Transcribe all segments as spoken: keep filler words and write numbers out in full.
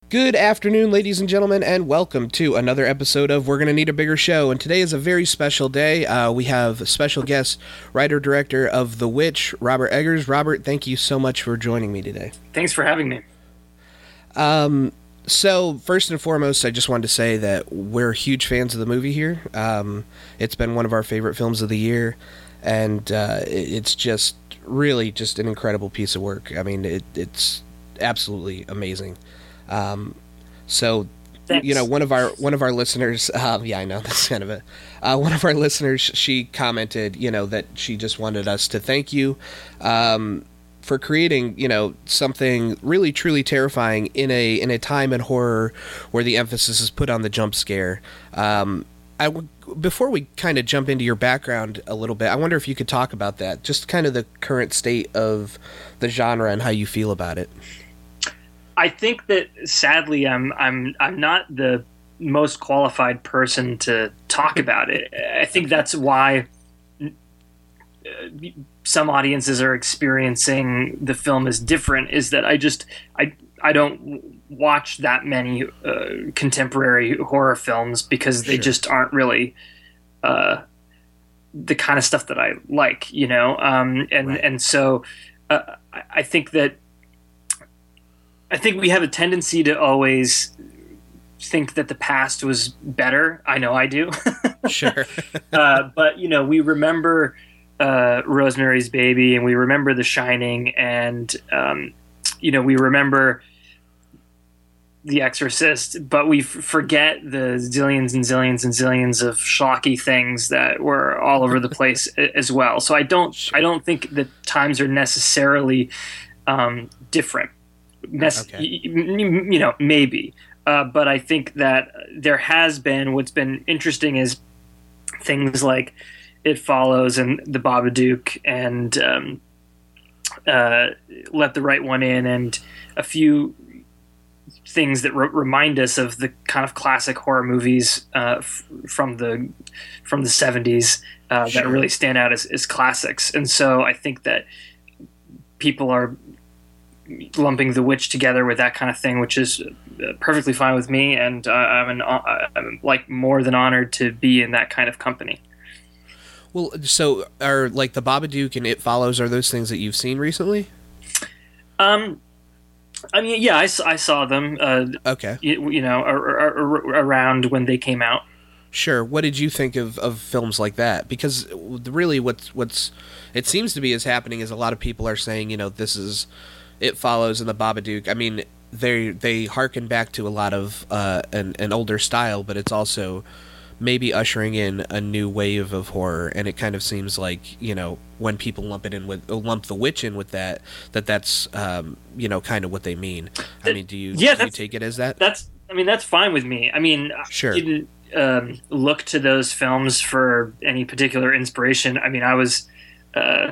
Good afternoon, ladies and gentlemen, and welcome to another episode of We're Gonna Need a Bigger Show. And today is a very special day. Uh, we have a special guest, writer-director of The Witch, Robert Eggers. Robert, thank you so much for joining me today. Thanks for having me. Um, so, first and foremost, I just wanted to say that we're huge fans of the movie here. Um, it's been one of our favorite films of the year, and uh, it's just really just an incredible piece of work. I mean, it, it's absolutely amazing. Um, so, Thanks. you know, one of our, one of our listeners, uh, yeah, I know that's kind of a, uh, one of our listeners, she commented, you know, that she just wanted us to thank you, um, for creating, you know, something really truly terrifying in a, in a time in horror where the emphasis is put on the jump scare. Um, I w- before we kind of jump into your background a little bit, I wonder if you could talk about that, just kind of the current state of the genre and how you feel about it. I think that sadly, I'm I'm I'm not the most qualified person to talk about it. I think that's why some audiences are experiencing the film as different. Is that I just I I don't watch that many uh, contemporary horror films because they Sure. just aren't really uh, the kind of stuff that I like, you know. Um, and Right. and so uh, I I think that. I think we have a tendency to always think that the past was better. I know I do. Sure. uh, but, you know, we remember uh, Rosemary's Baby and we remember The Shining and, um, you know, we remember The Exorcist, but we f- forget the zillions and zillions and zillions of schlocky things that were all over the place a- as well. So I don't, Sure. I don't think that times are necessarily um, different. Nec- Okay. y- y- you know, maybe. Uh, but I think that there has been, what's been interesting is things like It Follows and The Babadook and um, uh, Let the Right One In and a few things that re- remind us of the kind of classic horror movies uh, f- from the from the seventies uh, Sure. that really stand out as, as classics. And so I think that people are lumping The Witch together with that kind of thing, which is uh, perfectly fine with me, and uh, I'm, an, uh, I'm like more than honored to be in that kind of company. Well, so are like the Babadook and It Follows, are those things that you've seen recently? Um, I mean, yeah, I, s- I saw them, uh, Okay. you, you know, ar- ar- ar- around when they came out. Sure. What did you think of, of films like that? Because really what's, what's, it seems to be is happening is a lot of people are saying, you know, this is It Follows and the Babadook. I mean, they they harken back to a lot of uh, an, an older style, but it's also maybe ushering in a new wave of horror. And it kind of seems like, you know, when people lump it in with lump The Witch in with that, that that's um, you know, kind of what they mean. I mean, do you, Yeah, do you that's- take it as that? That's, I mean, that's fine with me. I mean, Sure. I didn't um, look to those films for any particular inspiration. I mean, I was, uh,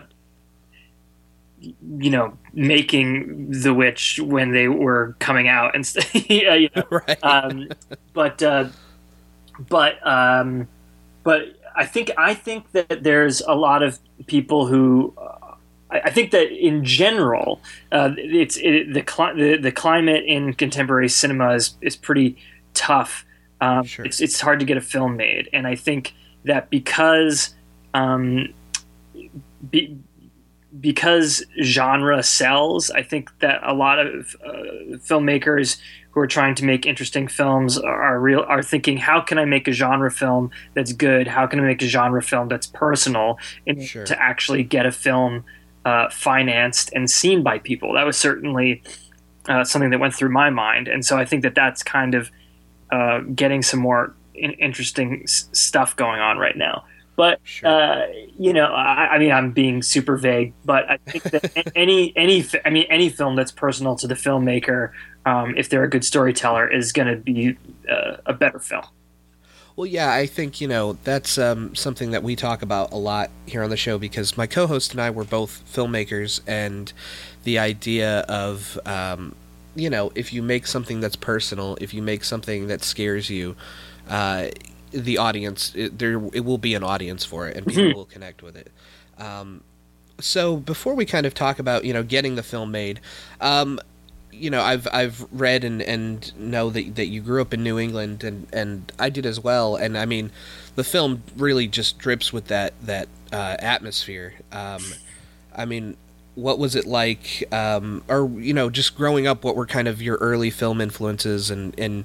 you know, making The Witch when they were coming out and st- yeah, you know. Right. um, but uh, but um, but I think I think that there's a lot of people who uh, I, I think that in general uh, it's it, the, cli- the the climate in contemporary cinema is is pretty tough. Um, Sure. It's it's hard to get a film made, and I think that because um, be, because genre sells, I think that a lot of uh, filmmakers who are trying to make interesting films are, are real are thinking, how can I make a genre film that's good? How can I make a genre film that's personal, and Sure. to actually get a film uh, financed and seen by people? That was certainly uh, something that went through my mind, and so I think that that's kind of uh, getting some more in- interesting s- stuff going on right now. But Sure. uh, you know, I, I mean, I'm being super vague, but I think that a- any any fi- I mean any film that's personal to the filmmaker, um, if they're a good storyteller, is going to be uh, a better film. Well, yeah, I think, you know, that's um, something that we talk about a lot here on the show because my co-host and I were both filmmakers, and the idea of, um, you know, if you make something that's personal, if you make something that scares you, uh, the audience, it, there it will be an audience for it, and people will connect with it. Um, so before we kind of talk about, you know, getting the film made, um, you know, I've I've read and, and know that that you grew up in New England, and, and I did as well. And I mean, the film really just drips with that that uh, atmosphere. Um, I mean, what was it like, um, or you know, just growing up? What were kind of your early film influences? And, and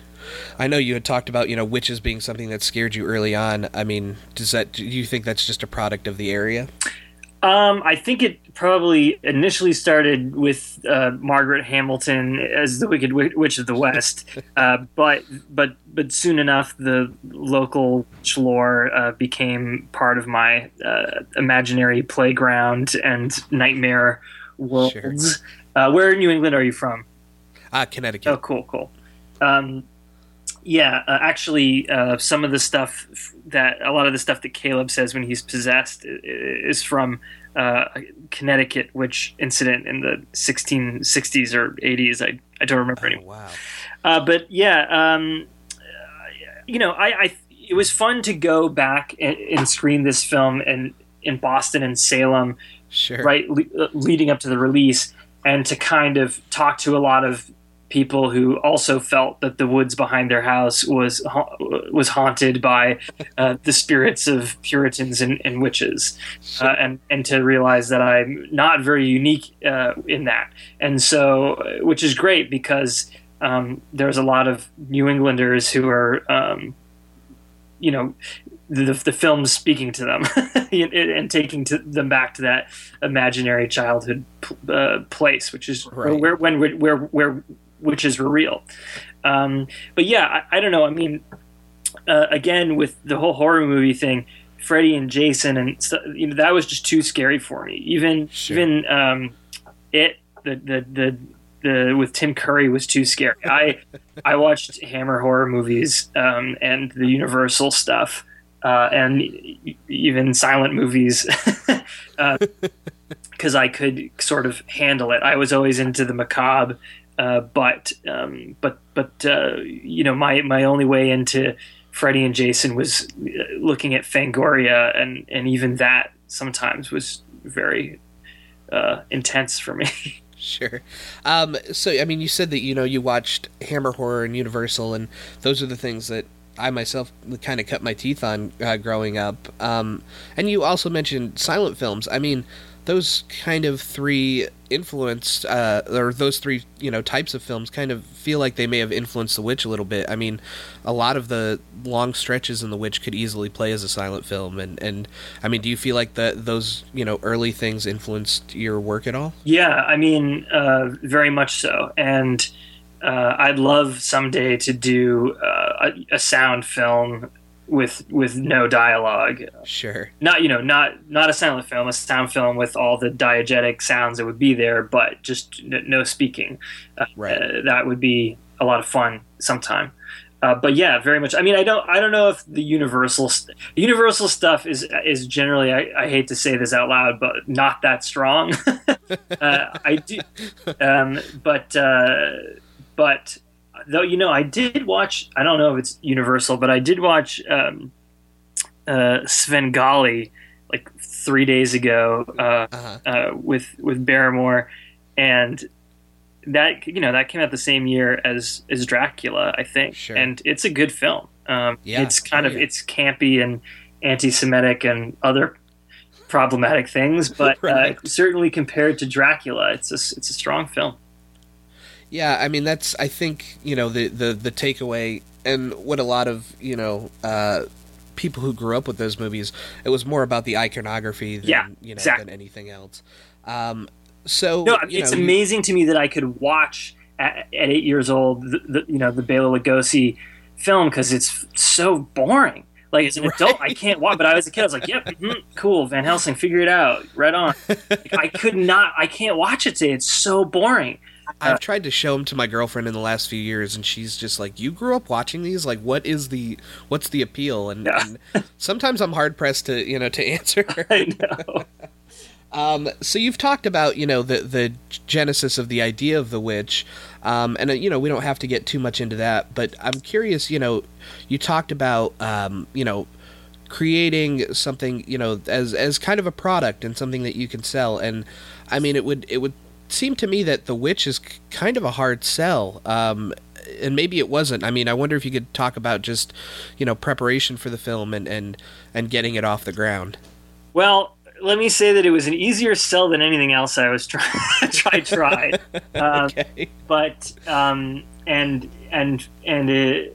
I know you had talked about, you know, witches being something that scared you early on. I mean, does that do you think that's just a product of the area? Um, I think it probably initially started with uh, Margaret Hamilton as the Wicked Witch of the West, uh, but but but soon enough the local lore uh, became part of my uh, imaginary playground and nightmare worlds. Sure. Uh, where in New England are you from? Uh, Connecticut. Oh, cool, cool. Um, yeah, uh, actually, uh, some of the stuff that a lot of the stuff that Caleb says when he's possessed is from uh, Connecticut witch incident in the sixteen sixties or eighties. I I don't remember oh, anymore. Wow. Uh, but yeah, um, you know, I, I it was fun to go back and, and screen this film in in Boston and Salem, sure. right, le- leading up to the release, and to kind of talk to a lot of people who also felt that the woods behind their house was ha- was haunted by uh, the spirits of Puritans and, and witches, uh, and and to realize that I'm not very unique uh, in that, and so which is great because um, there's a lot of New Englanders who are, um, you know, the the film's speaking to them and taking to them back to that imaginary childhood uh, place, which is right. where when where where witches were real. Um, but yeah, I, I don't know. I mean, uh, again, with the whole horror movie thing, Freddy and Jason, and st- you know, that was just too scary for me. Even sure. even um, it the, the the the with Tim Curry was too scary. I I watched Hammer horror movies um, and the Universal stuff uh, and even silent movies because uh, I could sort of handle it. I was always into the macabre. Uh, but um, but but uh, you know, my, my only way into Freddy and Jason was looking at Fangoria, and, and even that sometimes was very uh, intense for me. Sure. Um, so I mean, you said that you know you watched Hammer horror and Universal, and those are the things that I myself kind of cut my teeth on uh, growing up. Um, and you also mentioned silent films. I mean, those kind of three influenced, uh, or those three, you know, types of films kind of feel like they may have influenced The Witch a little bit. I mean, a lot of the long stretches in The Witch could easily play as a silent film. And, and I mean, do you feel like that those, you know, early things influenced your work at all? Yeah, I mean, uh, very much so. And uh, I'd love someday to do uh, a, a sound film with with no dialogue. Sure. Not, you know, not not a silent film, a sound film with all the diegetic sounds that would be there, but just n- no speaking. Uh, right. Uh, that would be a lot of fun sometime. Uh, but yeah, very much. I mean, I don't I don't know if the Universal st- Universal stuff is is generally, I, I hate to say this out loud, but not that strong. uh, I do, um, but uh, but. Though, you know, I did watch, I don't know if it's Universal, but I did watch um, uh, Svengali like three days ago uh, uh-huh. uh, with with Barrymore, and that, you know, that came out the same year as, as Dracula, I think. Sure. And it's a good film. Um, yeah. It's kind oh, of, yeah. it's campy and anti-Semitic and other problematic things, but right. uh, certainly compared to Dracula, it's a, it's a strong film. Yeah, I mean, that's, I think, you know, the, the, the takeaway, and what a lot of, you know, uh, people who grew up with those movies, it was more about the iconography than, yeah, you know, exactly. than anything else. Um, so, no, you it's know, amazing you, to me that I could watch at, at eight years old, the, the, you know, the Bela Lugosi film, because it's so boring. Like, as an right. adult, I can't watch, but I was a kid, I was like, yep, mm, cool, Van Helsing, figure it out, right on. Like, I could not, I can't watch it today, it's so boring. I've tried to show them to my girlfriend in the last few years, and she's just like, "You grew up watching these? Like, what is the, what's the appeal?" And, yeah. and sometimes I'm hard pressed to, you know, to answer. I know. um, so you've talked about, you know, the the genesis of the idea of the witch, um, and uh, you know, we don't have to get too much into that, but I'm curious. You know, you talked about, um, you know, creating something, you know, as as kind of a product and something that you can sell, and I mean, it would it would. seemed to me that The Witch is k- kind of a hard sell. Um, and maybe it wasn't. I mean, I wonder if you could talk about just, you know, preparation for the film and, and, and getting it off the ground. Well, let me say that it was an easier sell than anything else I was try try tried. Um, Okay. But um, and and and it,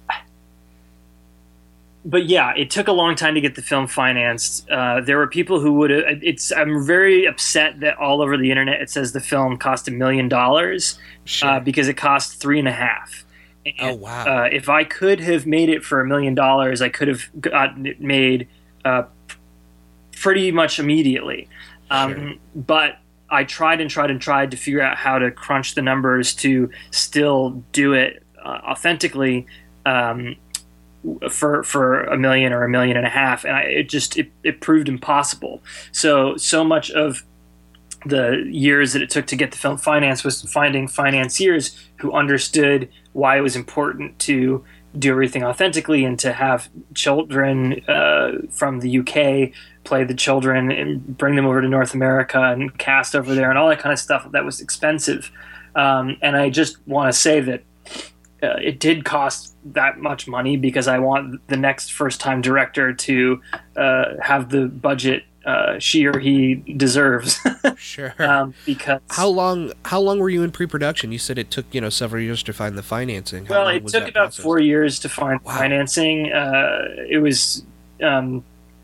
but yeah, it took a long time to get the film financed. Uh, there were people who would. It's. I'm very upset that all over the internet it says the film cost a million dollars Sure. uh, because it cost three and a half. And, Oh, wow. Uh, if I could have made it for a million dollars, I could have gotten it made uh, pretty much immediately. Um, Sure. But I tried and tried and tried to figure out how to crunch the numbers to still do it uh, authentically. Um, for for a million or a million and a half, and I, it just it, it proved impossible. So so much of the years that it took to get the film financed was finding financiers who understood why it was important to do everything authentically and to have children uh, from the U K play the children and bring them over to North America and cast over there and all that kind of stuff that was expensive. Um, and I just want to say that uh, it did cost that much money because I want the next first-time director to uh, have the budget uh, she or he deserves. Sure. um, because How long? How long were you in pre-production? You said it took you know several years to find the financing. How well, long it was took that about process? four years to find Wow. financing. Uh, it was, um,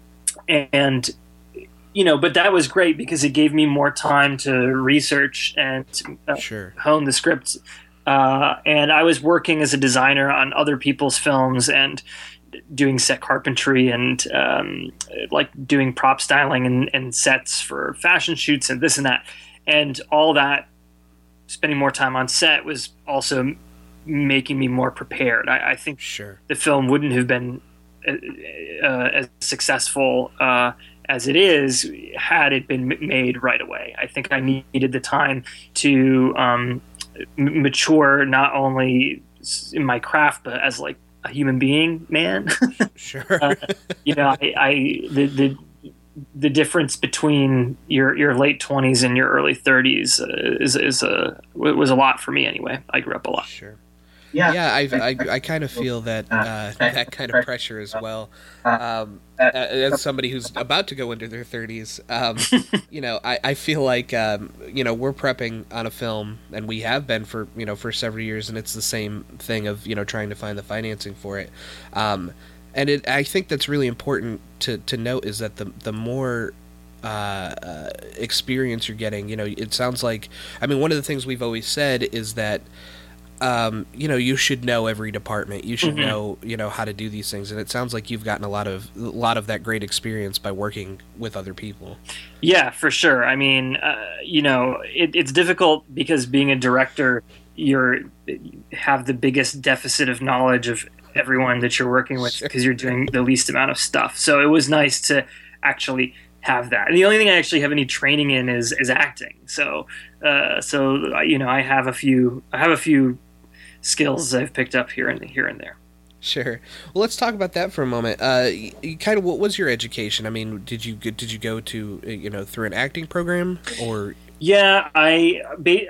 and you know, but that was great because it gave me more time to research and uh, Sure. hone the script. Uh, and I was working as a designer on other people's films and doing set carpentry and um, like doing prop styling and, and sets for fashion shoots and this and that. And all that, spending more time on set was also making me more prepared. I, I think Sure. the film wouldn't have been uh, uh, as successful uh, as it is had it been m- made right away. I think I needed the time to um, m- mature not only in my craft but as like a human being, man. Sure. uh, you know, I, I the, the the difference between your your late twenties and your early thirties uh, is is a was a lot for me anyway. I grew up a lot. Sure. Yeah, Yeah, I, I, I kind of feel that uh, that kind of pressure as well. Um, as somebody who's about to go into their thirties, um, you know, I, I feel like um, you know we're prepping on a film, and we have been for you know for several years, and it's the same thing of you know trying to find the financing for it. Um, and it, I think that's really important to, to note is that the the more uh, uh, experience you're getting, you know, it sounds like I mean one of the things we've always said is that. Um, you know, you should know every department. You should Mhm. know, you know, how to do these things. And it sounds like you've gotten a lot of a lot of that great experience by working with other people. Yeah, for sure. I mean, uh, you know, it, it's difficult because being a director, you're you have the biggest deficit of knowledge of everyone that you're working with because you're doing the least amount of stuff. So it was nice to actually have that. And the only thing I actually have any training in is is acting. So, uh, so you know, I have a few. I have a few. skills I've picked up here and here and there. Sure. Well, let's talk about that for a moment. Uh, you, you kind of, what was your education? I mean, did you did you go to uh, you know through an acting program or? Yeah, I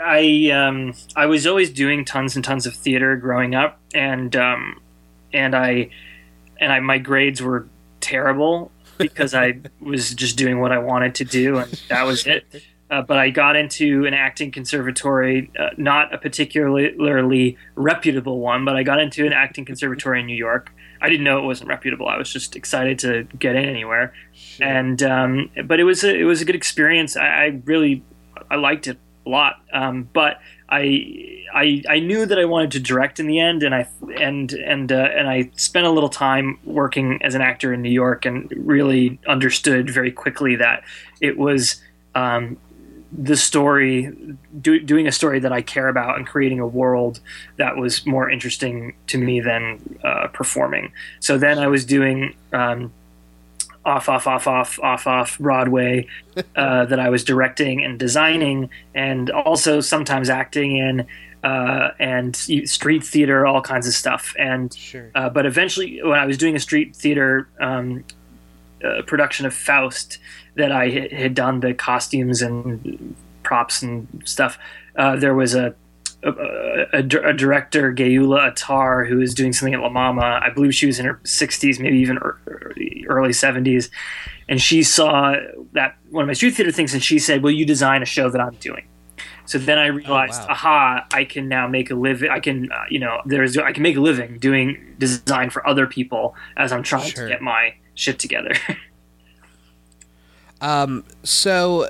I um I was always doing tons and tons of theater growing up, and um and I and I my grades were terrible because I was just doing what I wanted to do, and that was it. Uh, but I got into an acting conservatory, uh, not a particularly reputable one, but I got into an acting conservatory in New York. I didn't know it wasn't reputable. I was just excited to get in anywhere, Sure. and um, but it was a, it was a good experience. I, I really I liked it a lot, um, but I, I I knew that I wanted to direct in the end, and I and and uh, and I spent a little time working as an actor in New York, and really understood very quickly that it was. Um, the story, do, doing a story that I care about and creating a world that was more interesting to me than uh, performing. So then I was doing um, off, off, off, off, off, off Broadway uh, that I was directing and designing, and also sometimes acting in uh, and street theater, all kinds of stuff. And Sure. uh, but eventually, when I was doing a street theater um, uh, production of Faust, that I had done the costumes and props and stuff. Uh, there was a a, a, a director, Gayula Attar, who was doing something at La Mama. I believe she was in her sixties, maybe even early seventies. And she saw that one of my street theater things, and she said, will you design a show that I'm doing? So then I realized, oh, wow. aha, I can now make a living. I can, uh, you know, there's, I can make a living doing design for other people as I'm trying sure. to get my shit together. um, so,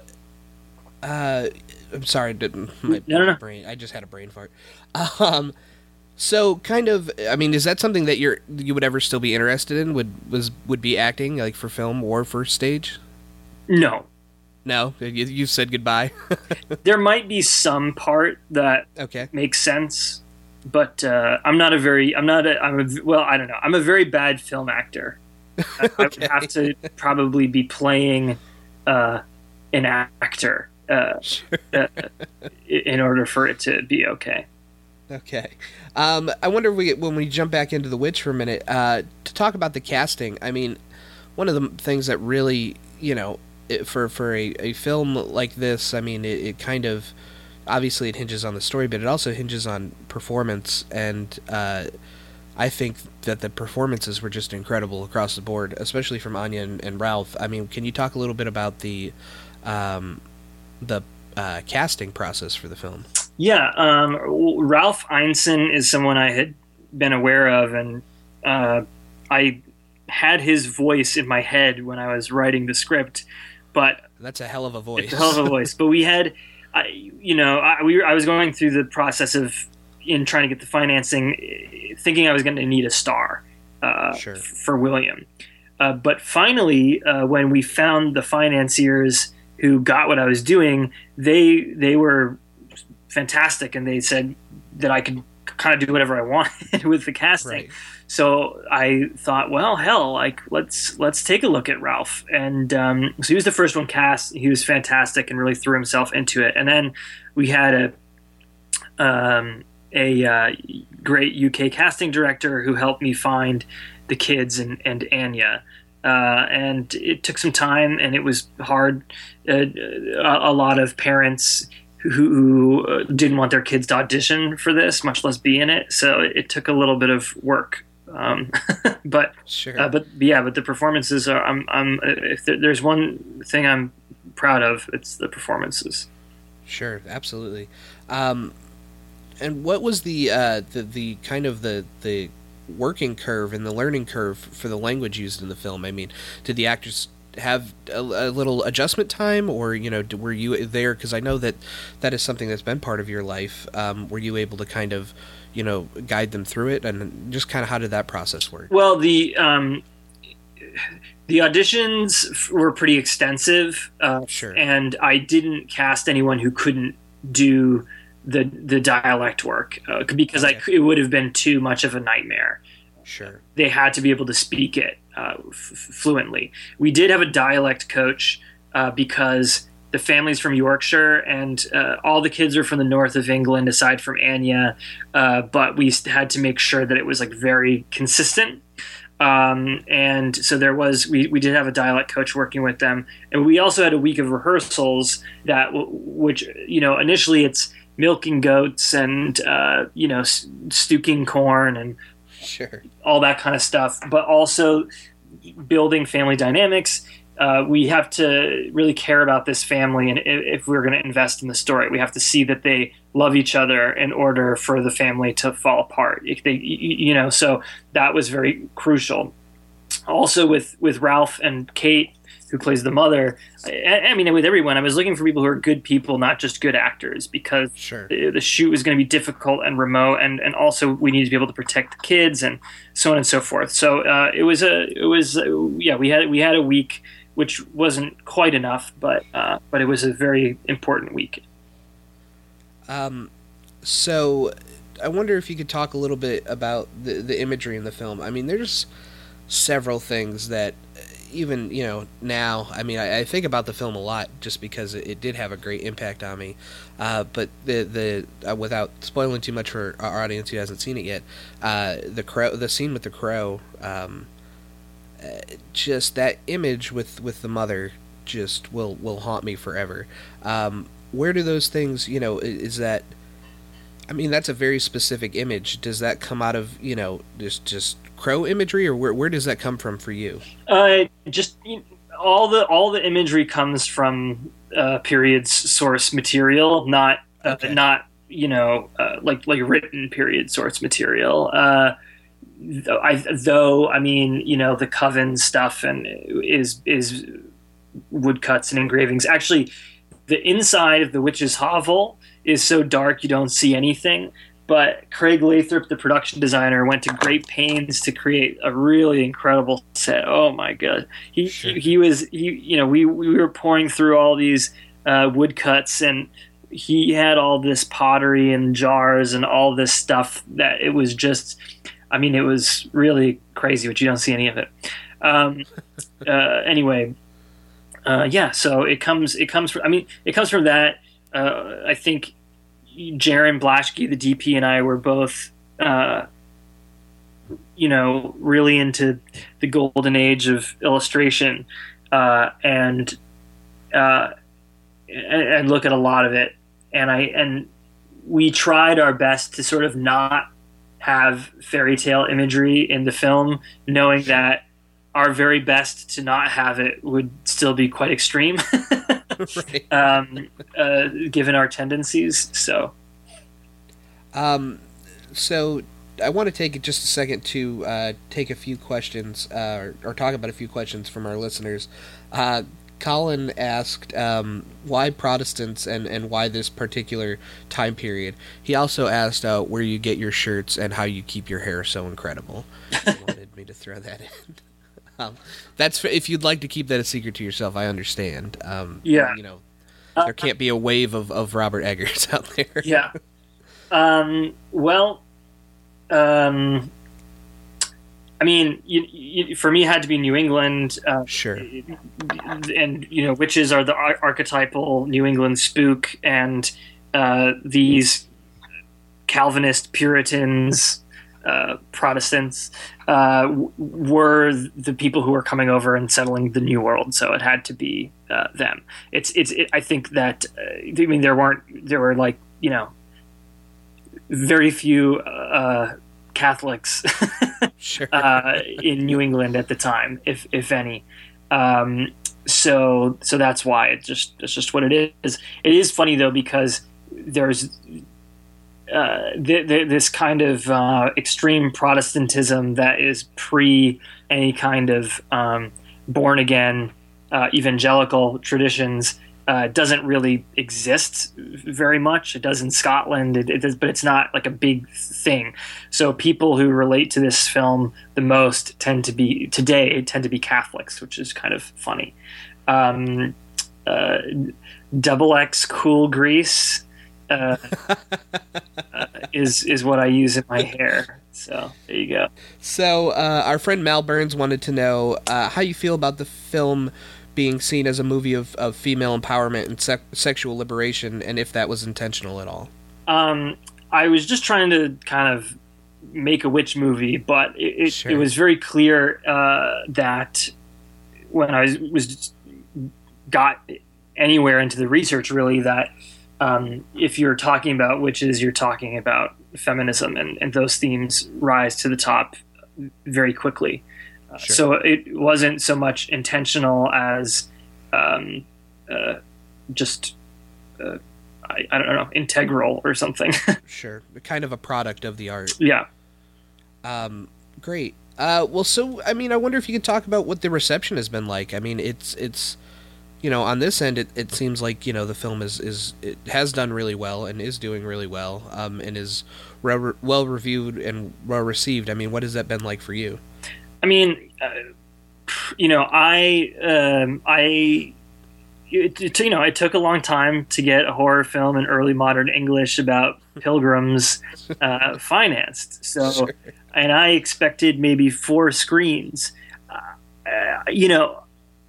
uh, I'm sorry, didn't my no, no, no. brain, I just had a brain fart. Um, so kind of, I mean, is that something that you're, you would ever still be interested in? Would, was, would be acting, like for film or for stage? No. No, you, you said goodbye. There might be some part that okay. makes sense, but uh, I'm not a very, I'm not a, I'm a, well, I don't know. I'm a very bad film actor. okay. I would have to probably be playing uh, an actor uh, sure. uh, in order for it to be okay. Okay. Um, I wonder if we, when we jump back into The Witch for a minute, uh, to talk about the casting. I mean, one of the things that really, you know, for for a, a film like this, I mean, it, it kind of, obviously it hinges on the story, but it also hinges on performance, and uh, I think that the performances were just incredible across the board, especially from Anya and, and Ralph. I mean, can you talk a little bit about the um, the uh, casting process for the film? Yeah, um, Ralph Ineson is someone I had been aware of, and uh, I had his voice in my head when I was writing the script. But that's a hell of a voice. It's a hell of a voice. But we had, I, you know, I, we were, I was going through the process of in trying to get the financing, thinking I was going to need a star uh, sure. f- for William. Uh, but finally, uh, when we found the financiers who got what I was doing, they they were fantastic, and they said that I could kind of do whatever I wanted with the casting. Right. So I thought, well, hell, like let's let's take a look at Ralph. And um, so he was the first one cast. He was fantastic and really threw himself into it. And then we had a um, a uh, great U K casting director who helped me find the kids and, and Anya. Uh, and it took some time, and it was hard. Uh, a, a lot of parents who, who didn't want their kids to audition for this, much less be in it. So it, it took a little bit of work. Um, but, sure. uh, but yeah, but the performances are, I'm, I'm, if there's one thing I'm proud of, it's the performances. Sure. Absolutely. Um, and what was the, uh, the, the kind of the, the working curve and the learning curve for the language used in the film? I mean, did the actors have a, a little adjustment time, or, you know, were you there? Cause I know that that is something that's been part of your life. Um, were you able to kind of, you know, guide them through it, and just kind of how did that process work? Well, the um, the auditions were pretty extensive, uh, sure. and I didn't cast anyone who couldn't do the the dialect work uh, because okay. I, it would have been too much of a nightmare. Sure, they had to be able to speak it uh, f- fluently. We did have a dialect coach uh, because the family's from Yorkshire, and uh, all the kids are from the north of England, aside from Anya. Uh, but we had to make sure that it was like very consistent. Um, and so there was, we, we did have a dialect coach working with them. And we also had a week of rehearsals that, which, you know, initially it's milking goats and, uh, you know, stewing corn and sure. all that kind of stuff, but also building family dynamics. Uh, we have to really care about this family, and if we're going to invest in the story, we have to see that they love each other in order for the family to fall apart. If they, you know, so that was very crucial. Also, with with Ralph and Kate, who plays the mother, I, I mean, with everyone, I was looking for people who are good people, not just good actors, because sure. the, the shoot was going to be difficult and remote, and, and also we needed to be able to protect the kids and so on and so forth. So uh, it was a, it was uh, yeah, we had we had a week, which wasn't quite enough, but uh, but it was a very important week. Um, so I wonder if you could talk a little bit about the the imagery in the film. I mean, there's several things that even, you know, now, I mean, I, I think about the film a lot just because it, it did have a great impact on me. Uh, but the the uh, without spoiling too much for our audience who hasn't seen it yet, uh, the crow, the scene with the crow. Um, Uh, just that image with, with the mother just will, will haunt me forever. Um, where do those things, you know, is that, I mean, that's a very specific image. Does that come out of, you know, just just crow imagery, or where where does that come from for you? Uh, just you know, all the all the imagery comes from uh, period source material, not uh, Okay. not you know uh, like like written period source material. Uh, though I though I mean you know the Coven stuff and is is woodcuts and engravings. Actually, the inside of the witch's hovel is so dark you don't see anything. But Craig Lathrop, the production designer, went to great pains to create a really incredible set. Oh my god, he Sure. he, he was he you know we we were pouring through all these uh, woodcuts, and he had all this pottery and jars and all this stuff that it was just, I mean, it was really crazy, but you don't see any of it. Um, uh, anyway, uh, yeah, so it comes it comes from I mean it comes from that. Uh, I think Jaron Blaschke, the D P, and I were both, uh, you know, really into the golden age of illustration, uh, and, uh, and and look at a lot of it. And I and we tried our best to sort of not have fairy tale imagery in the film, knowing that our very best to not have it would still be quite extreme. Right. um, uh, given our tendencies. So, Um, so I want to take just a second to uh, take a few questions, uh, or, or talk about a few questions from our listeners. Uh, Colin asked um, why Protestants and, and why this particular time period. He also asked uh, where you get your shirts and how you keep your hair so incredible. He wanted me to throw that in. Um, that's if you'd like to keep that a secret to yourself. I understand. Um, Yeah. you know, there can't be a wave of, of Robert Eggers out there. yeah. Um, well, um, I mean, you, you, for me, it had to be New England. Uh, Sure. and, you know, witches are the ar- archetypal New England spook, and uh, these Calvinist Puritans, uh, Protestants, uh, w- were the people who were coming over and settling the New World. So it had to be uh, them. It's it's. It, I think that uh, I mean there weren't there were like you know very few uh, Catholics Sure. uh, in New England at the time, if if any. Um, so so that's why it just it's just what it is. It is funny though because there's uh, th- th- this kind of uh, extreme Protestantism that is pre any kind of um, born again uh, evangelical traditions. Uh, doesn't really exist very much. It does in Scotland, it, it does, but it's not like a big thing. So people who relate to this film the most tend to be today tend to be Catholics, which is kind of funny. Um, uh, Double X Cool Grease uh, uh, is is what I use in my hair. So there you go. So uh, our friend Mal Burns wanted to know uh, how you feel about the film being seen as a movie of, of female empowerment and sec- sexual liberation, and if that was intentional at all. Um, I was just trying to kind of make a witch movie, but it, it, Sure. it was very clear uh, that when I was, was got anywhere into the research, really, that um, if you're talking about witches, you're talking about feminism, and, and those themes rise to the top very quickly. Uh, Sure. So it wasn't so much intentional as um, uh, just, uh, I, I don't know, integral or something. Sure. Kind of a product of the art. Yeah. Um, great. Uh, well, so, I mean, I wonder if you could talk about what the reception has been like. I mean, it's, it's, you know, on this end, it, it seems like, you know, the film is, is, it has done really well and is doing really well, um, and is re- well reviewed and well received. I mean, what has that been like for you? I mean, uh, you know, I, um, I, it, it, you know, it took a long time to get a horror film in early modern English about pilgrims uh, financed. So, Sure. and I expected maybe four screens. Uh, uh, you know,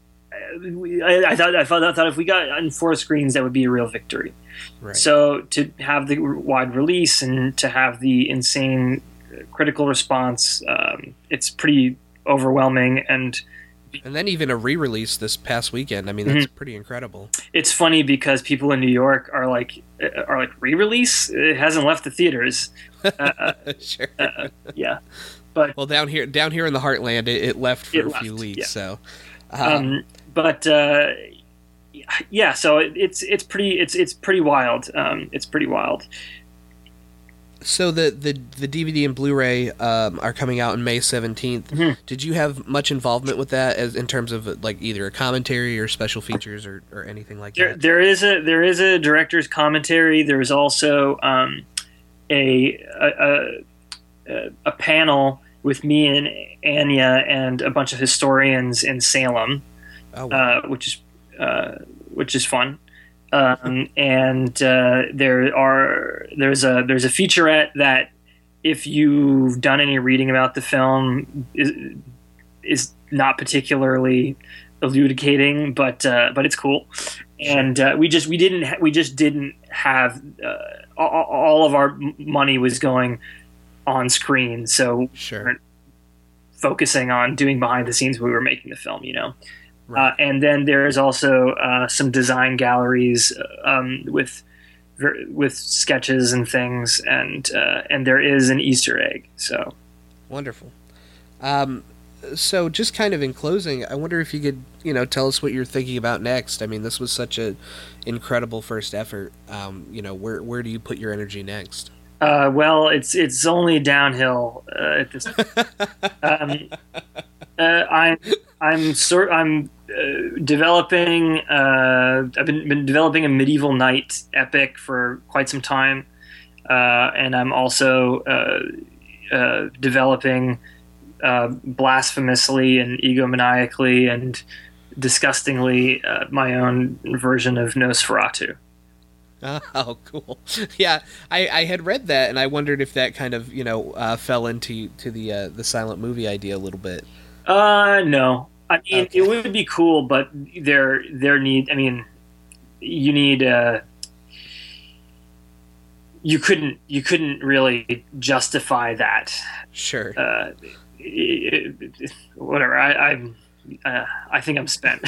I, I thought I thought I thought if we got on four screens, that would be a real victory. Right. So to have the wide release and to have the insane critical response, um, it's pretty overwhelming and And then even a re-release this past weekend. I mean, that's mm-hmm. pretty incredible. It's funny because people in New York are like, are like re-release. It hasn't left the theaters. Uh, sure. Uh, yeah, but well, down here, down here in the heartland, it, it left for it a left, few weeks. Yeah. So, um, um, but uh, yeah, so it, it's it's pretty it's it's pretty wild. Um, it's pretty wild. So the, the, the D V D and Blu-ray um, are coming out on May seventeenth. Mm-hmm. Did you have much involvement with that, as in terms of like either a commentary or special features or, or anything like there, that? There is a there is a director's commentary. There is also um, a, a a a panel with me and Anya and a bunch of historians in Salem, oh, wow. uh, which is uh, which is fun. Um, and uh, there are there's a there's a featurette that, if you've done any reading about the film, is is not particularly elucidating, but uh, but it's cool. And uh, we just we didn't ha- we just didn't have uh, all, all of our money was going on screen, so sure. we weren't focusing on doing behind the scenes when we were making the film, you know. Right. Uh, and then there's also uh, some design galleries um, with with sketches and things, and uh, and there is an Easter egg. So wonderful. Um, so just kind of in closing, I wonder if you could, you know, tell us what you're thinking about next. I mean, this was such a incredible first effort. Um, you know, where where do you put your energy next? Uh, well, it's it's only downhill uh, at this. um, uh, I'm I'm sort I'm uh, developing. Uh, I've been been developing a medieval knight epic for quite some time, uh, and I'm also uh, uh, developing uh, blasphemously and egomaniacally and disgustingly uh, my own version of Nosferatu. Oh, cool. Yeah, I, I had read that, and I wondered if that kind of, you know, uh, fell into to the uh, the silent movie idea a little bit. Uh, no. I mean, okay. It would be cool, but there there need. I mean, you need. Uh, you couldn't you couldn't really justify that. Sure. Uh, it, it, whatever. I I'm. Uh, I think I'm spent.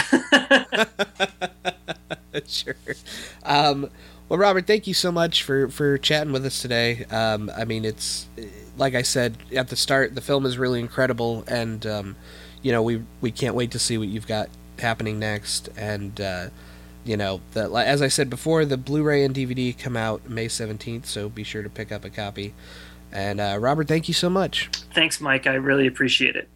Sure. Um, well, Robert, thank you so much for, for chatting with us today. Um, I mean, it's like I said at the start, the film is really incredible, and um, you know, we we can't wait to see what you've got happening next. And uh, you know, the, as I said before, the Blu-ray and D V D come out May seventeenth, so be sure to pick up a copy. And uh, Robert, thank you so much. Thanks, Mike. I really appreciate it.